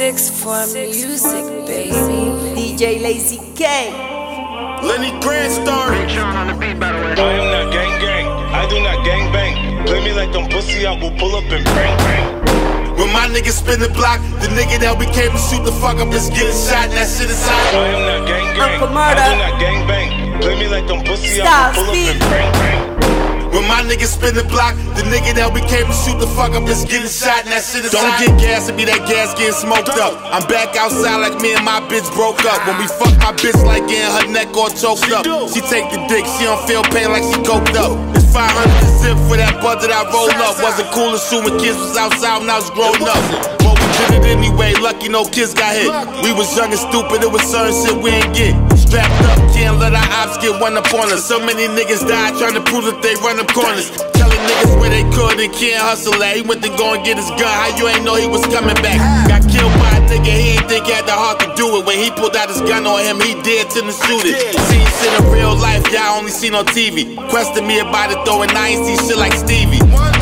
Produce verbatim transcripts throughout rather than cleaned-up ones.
Six for music, baby. D J Lazy K. Lenny Grant started. on the beat, by the way. I am not gang gang. I do not gang bang. Play me like them pussy, I will pull up and bang bang. When my niggas spin the block, the nigga that we came to shoot the fuck up is getting shot, and that shit is hot. I am not gang gang. Uncle I Murder. do not gang bang. Play me like them pussy, Stop, I will pull speak. up and bang bang. When my niggas spin the block, the nigga that we came to shoot the fuck up is getting shot, and that shit is hot. Don't get gas, it be that gas getting smoked up. I'm back outside like me and my bitch broke up. When we fuck my bitch like getting her neck all choked up. She take the dick, she don't feel pain like she coked up. It's five hundred a zip for that bud that I roll up. Wasn't cool assuming kids was outside when I was grown up. But we did it anyway, lucky no kids got hit. We was young and stupid, it was certain shit we ain't get. Strapped up, can't let our ops get one up on us. So many niggas died trying to prove that they run up corners. Telling niggas where they could and can't hustle at. He went to go and get his gun, how you ain't know he was coming back? Got killed by a nigga, he ain't think he had the heart to do it. When he pulled out his gun on him, he did to the shoot it. Seen shit in real life, y'all only seen on T V. Question me about it though, and I ain't see shit like Stevie.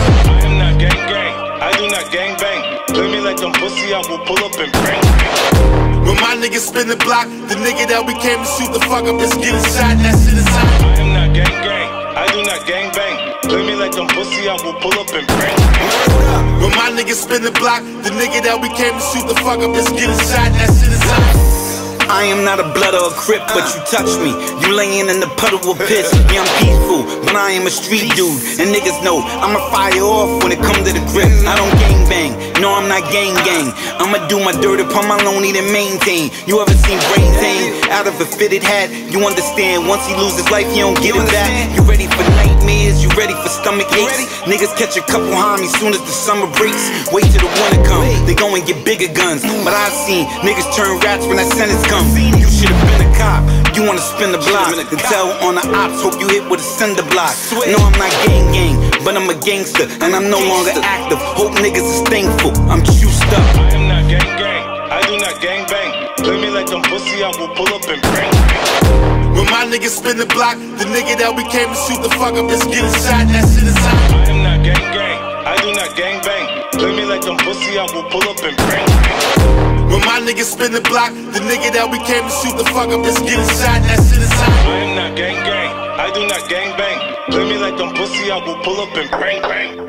I am not gang gang. I do not gang bang. Play me like them pussy, I will pull up and bang bang. When my niggas spin the block, the nigga that we came to shoot the fuck up is getting shot, and that shit is hot. I am not gang gang. I do not gang bang. Play me like them pussy, I will pull up and bang bang. When my niggas spin the block, the nigga that we came to shoot the fuck up is getting shot, and that shit is hot. I am not a blood or a crip, but you touch me. You laying in the puddle of piss. Yeah, I'm peaceful, but I am a street dude. And niggas know I'ma fire off when it comes to the grip. I don't gang bang, no I'm not gang gang. I'ma do my dirt upon my lonely to maintain. You ever seen Brain Tane out of a fitted hat? You understand, once he loses life, he don't get it back. You ready for nightmares, you ready for stomach aches? Niggas catch a couple homies soon as the summer breaks. Wait till the winter come, they go and get bigger guns. But I've seen niggas turn rats when that sentence comes. You should've been a cop, you wanna spin the block. Then tell on the ops, hope you hit with a cinder block. No, I'm not gang gang, but I'm a gangster, and I'm no longer active. Hope niggas is thankful, I'm juiced up. I am not gang gang. I do not gang bang. Play me like them pussy, I will pull up and bang bang. When my niggas spin the block, the nigga that we came to shoot the fuck up is getting shot, and that shit is hot. I am not gang gang. I do not gang bang. Play me like them pussy, I will pull up and bang bang. When my niggas spin the block, the nigga that we came to shoot the fuck up is getting shot, and that shit is hot. I am not gang gang. I do not gang bang. Play me like them pussy, I will pull up and bang bang.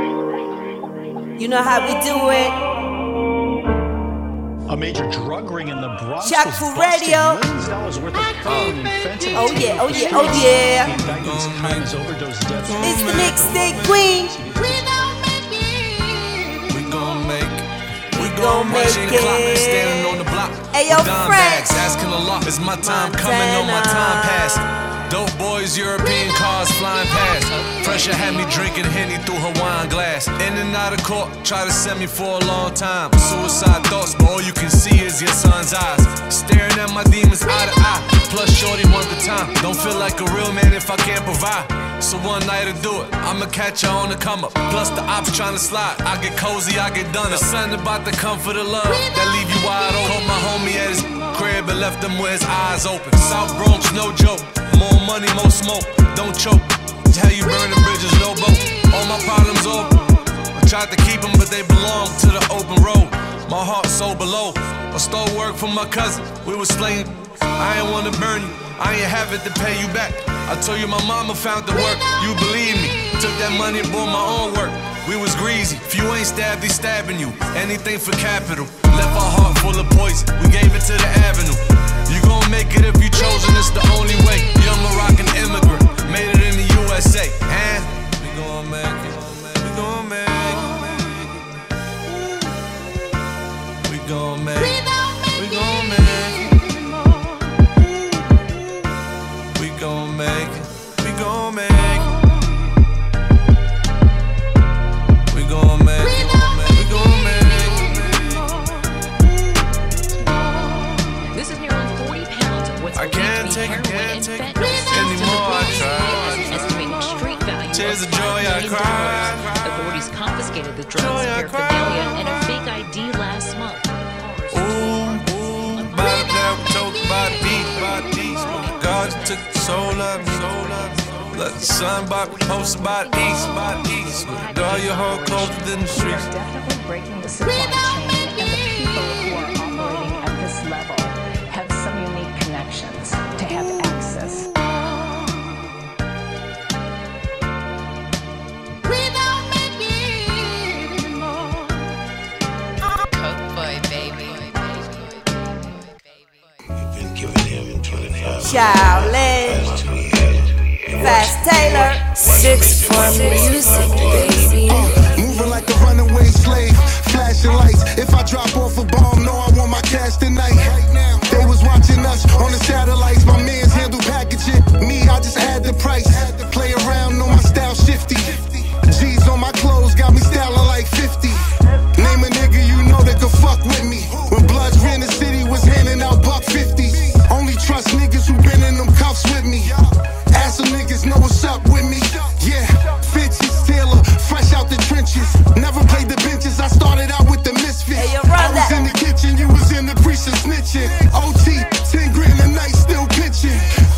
You know how we do it. A major drug ring in the Bronx. Shaq was Fu busted. Radio. Millions of dollars worth of cocaine and fentanyl. Oh yeah, oh yeah, oh yeah. The indictment's time is overdose deaths. It's the mixtape queen. We gon' make it. We gon' gon' make march in the clock, it. standing on the block. Hey, yo, with dime Frank. bags, asking Allah, is my time coming or my time past? Dope boys, European cars flying past. Pressure had me drinking Henny through her wine glass. In and out of court, try to send me for a long time. Suicide thoughts, but all you can see is your son's eyes. Staring at my demons eye to eye. Plus, shorty want the time. Don't feel like a real man if I can't provide. So one night to do it, I'ma catch her on the come up. Plus the ops tryna slide, I get cozy, I get done up. There's something about the comfort of love that leave you wide open. Called my homie at his crib and left him with his eyes open. South Bronx, no joke, more money, more smoke. Don't choke, tell you burning bridges, no boat. All my problems over, I tried to keep them but they belong to the open road. My heart so below, I stole work from my cousin, we was slaying. I ain't wanna burn you, I ain't have it to pay you back. I told you my mama found the work, you believe me. Took that money and bought my own work. We was greasy, if you ain't stabbed, they stabbing you. Anything for capital, left our heart full of poison. We gave it to the avenue. You gon' make it if you chosen, it's the only way. Young Moroccan immigrant, made it in the U S A. And we gon' make it, we gon' make it. We gon' make it, we gon' make it. We gon' make it, we gon' make it. We gon' make it, we gon' make it. This is nearly forty pounds of what's I can't take it, can't take it anymore, I try. Estimating street value Tears of of joy, I five million cry. dollars. Authorities confiscated the drugs, Joy, I paraphernalia, and a fake I D last month. Ooh, ooh, by the down, choked by the beat, by the beat. God took the soul out of me, soul out of me. Let the sun by the post by the east, by the east. With all your whole closer than the streets. Definitely breaking the supply chain, and the people who are Shaolin, Fast Taylor, six for music, baby. Uh, moving like a runaway slave, flashing lights. If I drop off a bomb, no, I want my cash tonight. They was watching us on the satellites. My mans handle packaging. Me, I just add the price. Play around, know my style shifty. G's on my clothes, got me styling like fifty. Name a nigga you know that could fuck with me. When Bloods ran the city, was handing out buck fifties. Only trust niggas who been in them cuffs with me. Ask some niggas know what's up with me. Yeah, Fitches, Taylor, fresh out the trenches. Never played the benches, I started out with the misfits. Hey, I was in the kitchen, you was in the precinct snitching. O T, ten grand a night, still pitching.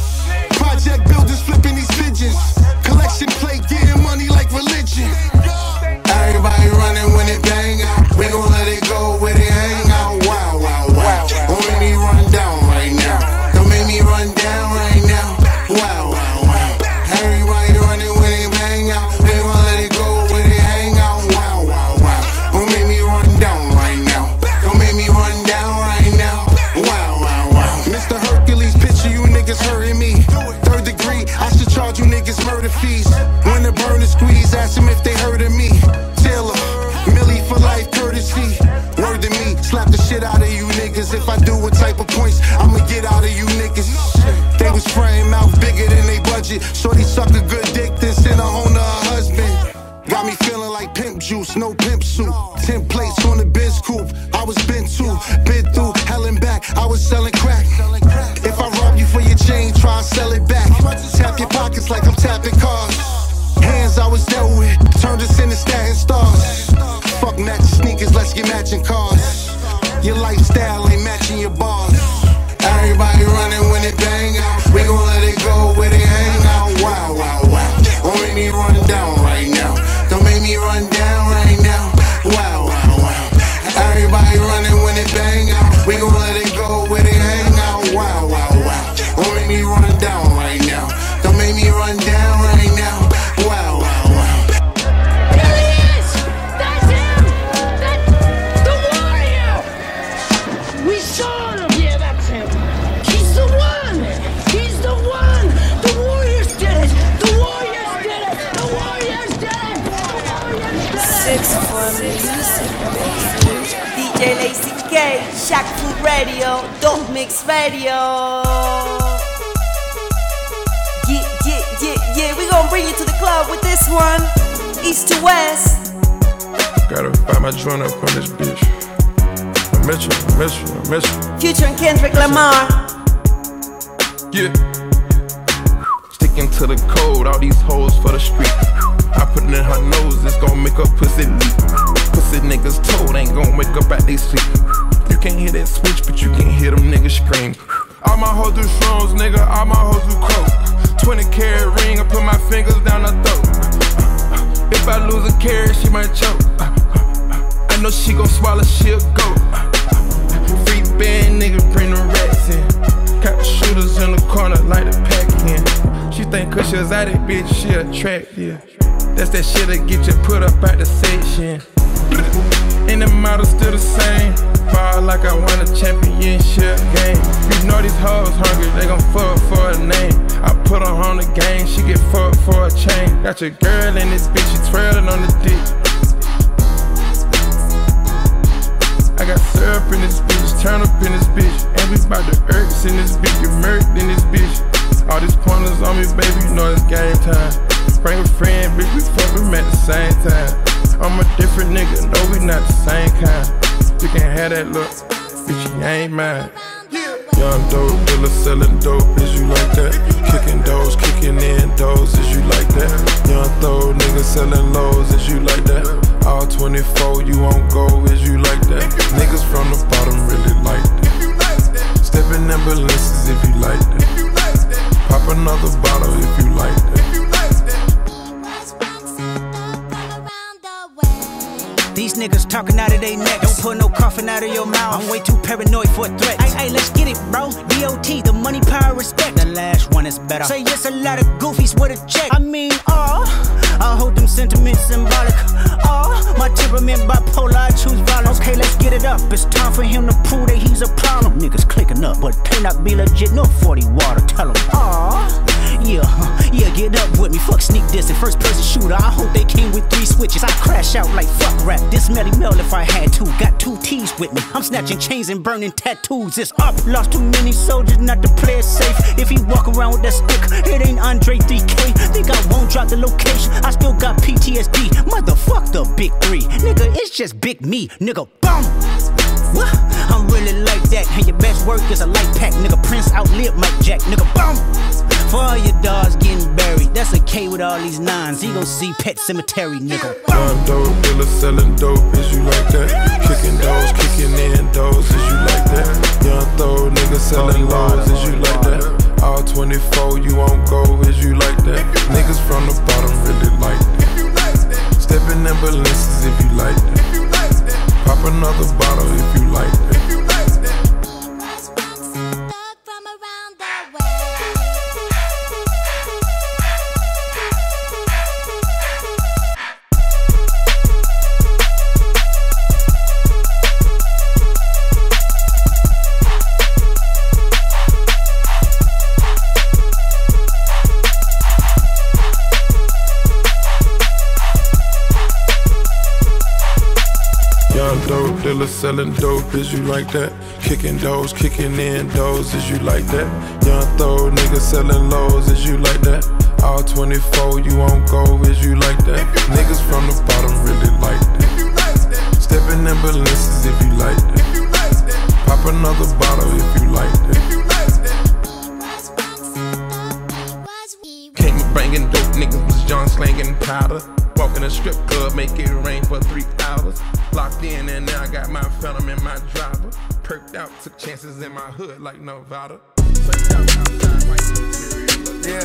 Project builders flipping these pigeons. Collection plate, getting money like religion. Everybody running when it bang out. We gon' let it go when it hang out. Wow, wow, wow. Don't make me run down right now. Don't make me run down right now. Wow, wow, wow. Everybody running when it bang out. We gon' let it go when it hang out. Wow, wow, wow. Don't make me run down right now. Don't make me run down right now. Wow, wow, wow. Mister Hercules, picture you niggas hurting me. Third degree, I should charge you niggas murder fees. When the burner squeeze, ask them if they heard of me. Taylor, Millie for life courtesy. Word to me, slap the shit out of you niggas. If I do what type of points, I'ma get out of you niggas. They was frame out bigger than they budget. Shorty suck a good dick, then send her home to her husband. Got me feeling like pimp juice, no pimp suit. Ten plates on the Benz coupe, I was been too. Been through hell and back, I was selling crack. If I rob you for your chain, try and sell it back. Tap your pockets like I'm tapping cars. Hands I was dealt with, turned us into statin stars. Fuck matching sneakers, let's get matching cars. Your lifestyle ain't matching your bars. Everybody running when it bang out. We gon' let it go where they hang out. Wow, wow, wow. Don't make me run down right now. Don't make me run down right now. Wow, wow, wow. Everybody running when it bang out. We gon' let it go where they hang out. Wow, wow, wow. Don't make me run down right now. Don't make me run down right now. Wow, wow, wow. There he is! That's him! That's the warrior! We saw him! Yeah, that's him. He's the one! He's the one! The Warriors did it! The Warriors did it! The Warriors did it! The Warriors did it! Six for music, baby. D J Lazy K, Shack Food Radio, Don't Mix Radio. Yeah, yeah, yeah, yeah. We gon' bring you to the club with this one. East to west. Gotta find my joint up on this bitch. I miss you, I miss you, I miss you. Future and Kendrick Lamar. Yeah. Sticking to the code, all these hoes for the street. I put it in her nose, it's gon' make her pussy leak. Pussy niggas told ain't gon' wake up at they sleep. You can't hear that switch, but you can hear them niggas scream. All my hoes do shrooms, nigga, all my hoes do coke. twenty carat ring, I put my fingers down her throat. If I lose a carat, she might choke. I know she gon' swallow, she'll go. Free band, nigga, bring the rats in. Got the shooters in the corner, like the pack in. She think cause she was out that bitch, she attractive. That's that shit that get you put up at the section. And the model still the same. Ball like I won a championship game. You know these hoes hungry, they gon' fuck for a name. I put her on the game, she get fucked for a chain. Got your girl in this bitch, she twirling on the dick. I got syrup in this bitch, turn up in this bitch. And we bout the irks in this bitch, get murked in this bitch. All these pointers on me, baby, you know it's game time. Bring a friend, bitch, we fuck them at the same time. I'm a different nigga, no, we not the same kind. You can have that look, bitch, you ain't mine. Young dope dealer selling dope, is you like that? Kicking doors, kicking in doors, is you like that? Young throw nigga selling lows, is you like that? All twenty-four, you won't go, is you like that? Niggas from the bottom really like that. Stepping ambulances if you like that. Pop another bottle if you like that. These niggas talking out of their neck. Don't put no coughing out of your mouth. I'm way too paranoid for a threat. Hey, hey, let's get it, bro. D O T, the money, power, respect. The last one is better. Say yes, a lot of goofies with a check. I mean, oh, I hold them sentiments symbolic. Oh, my temperament I'm in bipolar, I choose violence. Okay, let's get it up. It's time for him to prove that he's a problem. Niggas clicking up, but they not be legit. No forty water, tell him. Aww, yeah, huh, yeah, get up with me. Fuck sneak diss and first person shooter. I hope they came with three switches. I crash out like fuck rap. This Melly Mel if I had to. Got two T's with me. I'm snatching chains and burning tattoos. It's up. Lost too many soldiers not to play it safe. If he walk around with that stick, it ain't Andre three K. Think I won't drop the location. I still got P T S D. Motherfuck the big three. Nigga, it's just big me. Nigga, boom. What? I'm really like that. And your best work is a light pack. Nigga, Prince outlived Mike Jack. Nigga, boom. For all your dogs getting buried, that's a K with all these nines. He gon' see Pet Cemetery, nigga. Young dope dealer selling dope, is you like that? Kicking doors, kicking in doors, is you like that? Young throw nigga selling lows, is you like that? All twenty-four, you won't go, is you like that? Niggas from the bottom really like that. Stepping in balances if you like that. Pop another bottle if you like that. Dealer selling dope, is you like that? Kicking doors, kicking in doors, is you like that? Young throw nigga selling lows, is you like that? All twenty-four, you won't go, is you like that? Niggas from the bottom really like that. Stepping in balances if you like that. Pop another bottle if you like that. Came banging dope, niggas was John slanging powder. Walking a strip club, make it rain for three hours. Locked in and now I got my phantom in my driver. Perked out, took chances in my hood like Nevada. Yeah.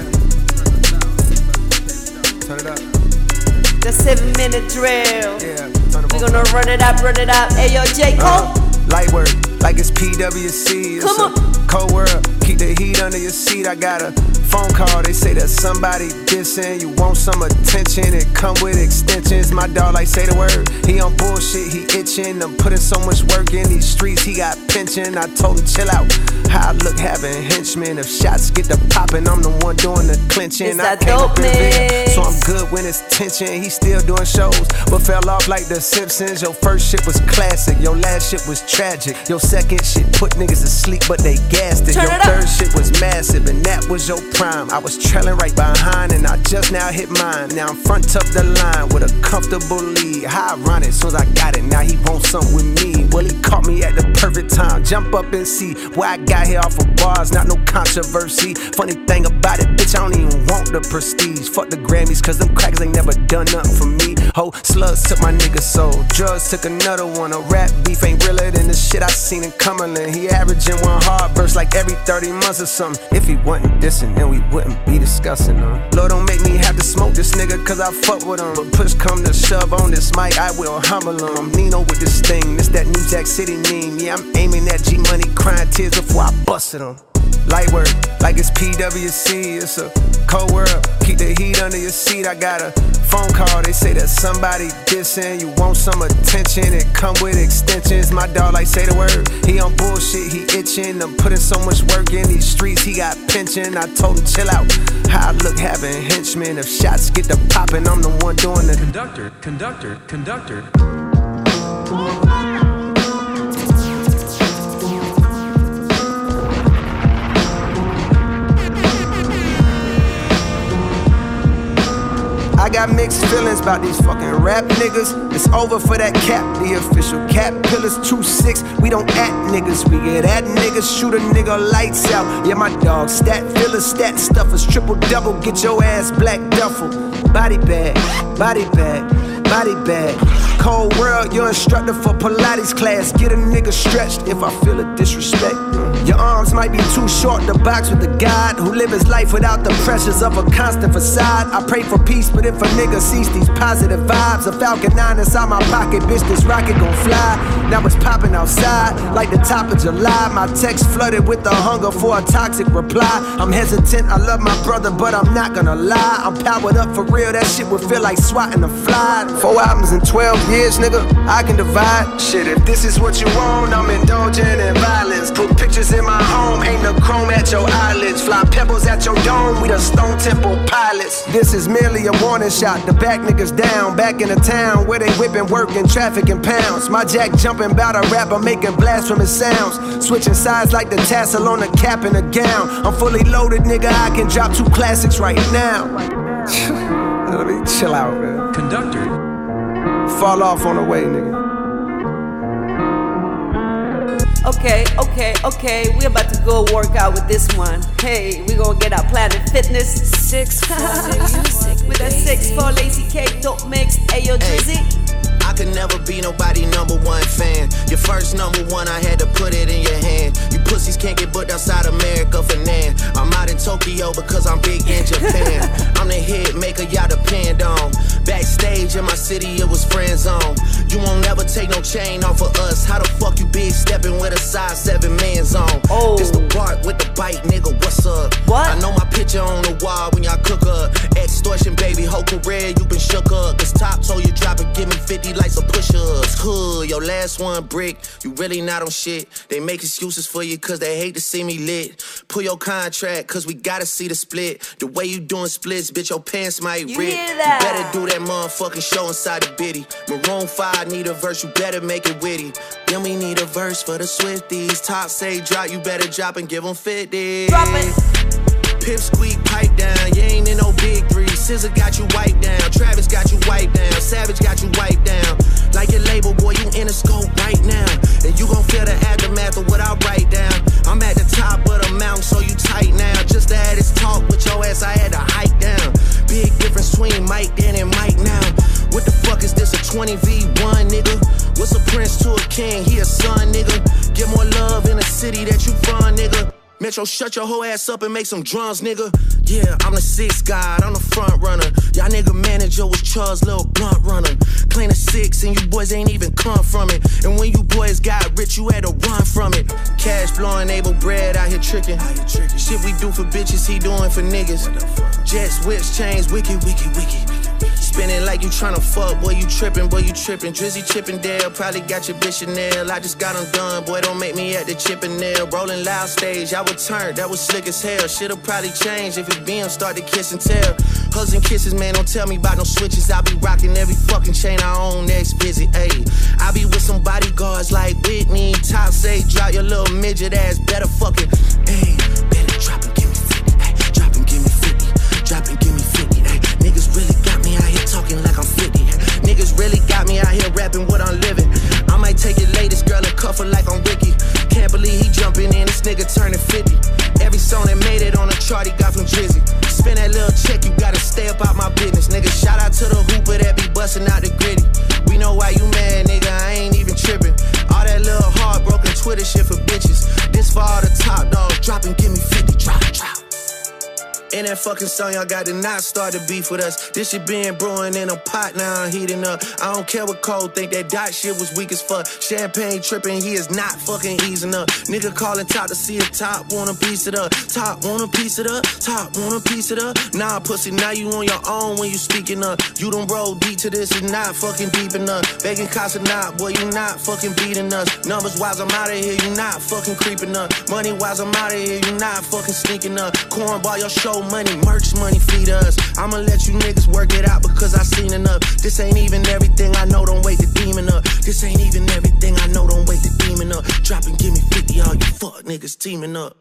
Turn it up. The seven minute drill. Yeah. We gonna run it up, run it up. Hey yo, J. Cole. Uh, light work, like it's P W C. It's Come a on. cold world. Keep the heat under your seat. I got a phone call. They say that somebody dissing. You want some attention? It come with extensions. My dog like say the word. He on bullshit. He itching. I'm putting so much work in these streets. He got pension. I told him chill out. How I look having henchmen. If shots get the popping, I'm the one doing the clinching. It's I that came dope up in the bed, mix. so I'm good when it's tension. He still doing shows, but fell off like the Simpsons. Your first shit was classic. Your last shit was tragic. Your second shit put niggas to sleep, but they gassed it. Turn Your it up. third shit was massive, and that was your prime. I was trailing right behind, and I just now hit mine. Now I'm front up the line with a comfortable lead. How ironic, soon as I got it, now he wants something with me. Well, he caught me at the perfect time. Jump up and see where I got here off of bars, not no controversy. Funny thing about it, bitch, I don't even want the prestige. Fuck the Grammys, cause them crackers ain't never done nothing for me. Ho, slugs took my nigga soul. Drugs took another one. A rap beef ain't realer than the shit I seen in Cumberland. He averaging one hard verse like every thirty months or something. If he wasn't dissing, then we wouldn't be discussing him. Lord, don't make me have to smoke this nigga, cause I fuck with him. But push come to shove on this mic, I will humble him. I'm Nino with this thing, this that New Jack City meme. Yeah, I'm aiming at G-Money, crying tears before I busted him. Light work, like it's P W C. It's a cold world. Keep the heat under your seat. I got a phone call. They say that somebody dissing. You want some attention? It come with extensions. My dog like say the word. He on bullshit. He itching. I'm putting so much work in these streets. He got pension. I told him chill out. How I look having henchmen. If shots get the popping, I'm the one doing the Conductor, conductor, conductor. I got mixed feelings about these fucking rap niggas. It's over for that cap, the official cap pillars. Two six, we don't act niggas. We get at niggas, shoot a nigga lights out. Yeah, my dog, stat fillers, stat stuffers, triple double, get your ass black duffel. Body bag, body bag, body bag. Cold world, your instructor for Pilates class. Get a nigga stretched if I feel a disrespect. Your arms might be too short to box with a God who live his life without the pressures of a constant facade. I pray for peace, but if a nigga sees these positive vibes, a Falcon nine inside my pocket, bitch, this rocket gon' fly. Now it's popping outside like the top of July. My text flooded with the hunger for a toxic reply. I'm hesitant, I love my brother, but I'm not gonna lie. I'm powered up for real, that shit would feel like swatting a fly. Four albums in twelve years, nigga, I can divide. Shit, if this is what you want, I'm indulging in violence. Put pictures in my home, hang the chrome at your eyelids. Fly pebbles at your dome, we the Stone Temple Pilots. This is merely a warning shot to back niggas down. Back in the town where they whipping, working, traffic and pounds. My jack jumping bout a rapper making blasphemous sounds. Switching sides like the tassel on the cap and the gown. I'm fully loaded, nigga, I can drop two classics right now. Let me chill out, man. Conductor. Fall off on the way, nigga. Okay, okay, okay, we about to go work out with this one. Hey, we gonna get our Planet Fitness six four music with that six four Lazy K dope mix. Ayo Drizzy. I could never be nobody number one fan. Your first number one, I had to put it in your hand. You pussies can't get booked outside America for Nan. I'm out in Tokyo because I'm big in Japan. I'm the hit maker y'all depend on. Backstage in my city, it was friend zone. You won't never take no chain off of us. How the fuck you big stepping with a size seven man zone? Oh. This the part with the bite, nigga, what's up? What? I know my picture on the wall when y'all cook up. Extortion, baby, whole career, you been shook up. Cause Top told you drop it, give me fifty like some push-ups. Hood, your last one brick, you really not on shit. They make excuses for you cause they hate to see me lit. Pull your contract cause we gotta see the split. The way you doing splits, bitch, your pants might you rip. Hear that? You better do that motherfucking show inside the bitty. Maroon five need a verse, you better make it witty. Then we need a verse for the Swifties. Top say drop, you better drop and give them fifty. Drop it. Pip squeak, pipe down, you ain't in no big three. Scissor got you wiped down, Travis got you wiped down, Savage got you wiped down. Like your label, boy, you in the scope right now. And you gon' feel the aftermath of what I write down. I'm at the top of the mountain, so you tight now. Just to have this talk with your ass, I had to hike down. Big difference between Mike then and Mike now. What the fuck is this, a twenty v one, nigga? What's a prince to a king, he a son, nigga? Get more love in the city that you from, nigga. Metro, shut your whole ass up and make some drums, nigga. Yeah, I'm the sixth guy, I'm the front runner. Y'all nigga manager was Charles' little blunt runner. Clean a six and you boys ain't even come from it. And when you boys got rich, you had to run from it. Cash flowing, able bread out here tricking. Shit we do for bitches, he doing for niggas. Jets, whips, chains, wicked, wicked, wicked. Spinning like you tryna fuck, boy, you trippin', boy, you trippin'. Drizzy Chippendale, probably got your bitch Chanel. I just got them done, boy, don't make me at the Chippendale. Rolling loud stage, I would turn, that was slick as hell. Shit'll probably change if it B M start to kiss and tell. Hugs and kisses, man, don't tell me about no switches. I be rocking every fucking chain I own next visit, ayy. I be with some bodyguards like Whitney. Top say, drop your little midget ass, better fucking, ayy. Better drop and give me fifty, ayy. Drop and give me fifty, drop and give me fifty, ayy. Niggas really got me out here talking like I'm fifty. Niggas really got me out here rapping what I'm living. I might take your latest girl and cuff her like I'm Ricky. Can't believe he jumping in, this nigga turning fifty. Every song that made it on the chart he got from Drizzy. Spend that little check, you gotta stay up out my business. Nigga, shout out to the hooper that be busting out the gritty. We know why you mad, nigga, I ain't even tripping. All that little heartbroken Twitter shit for bitches. This for all the top dogs, drop and give me fifty, drop, drop. In that fucking song, y'all got to not start the beef with us. This shit been brewing in a pot, now I'm heating up. I don't care what Cole think, that dot shit was weak as fuck. Champagne tripping, he is not fucking easing up. Nigga calling Top to see if Top wanna piece it up. Top wanna piece it up, Top wanna piece it up. Nah, pussy, now you on your own when you speaking up. You done roll deep to this, is not fucking deep enough. Begging Casa not, boy, you not fucking beating us. Numbers wise, I'm out of here, you not fucking creeping up. Money wise, I'm out of here, you not fucking sneaking up. Cornball, your show money, merch money, feed us. I'ma let you niggas work it out because I seen enough. This ain't even everything I know, don't wait the demon up. This ain't even everything I know, don't wait the demon up. Drop and give me fifty, all you fuck niggas teaming up.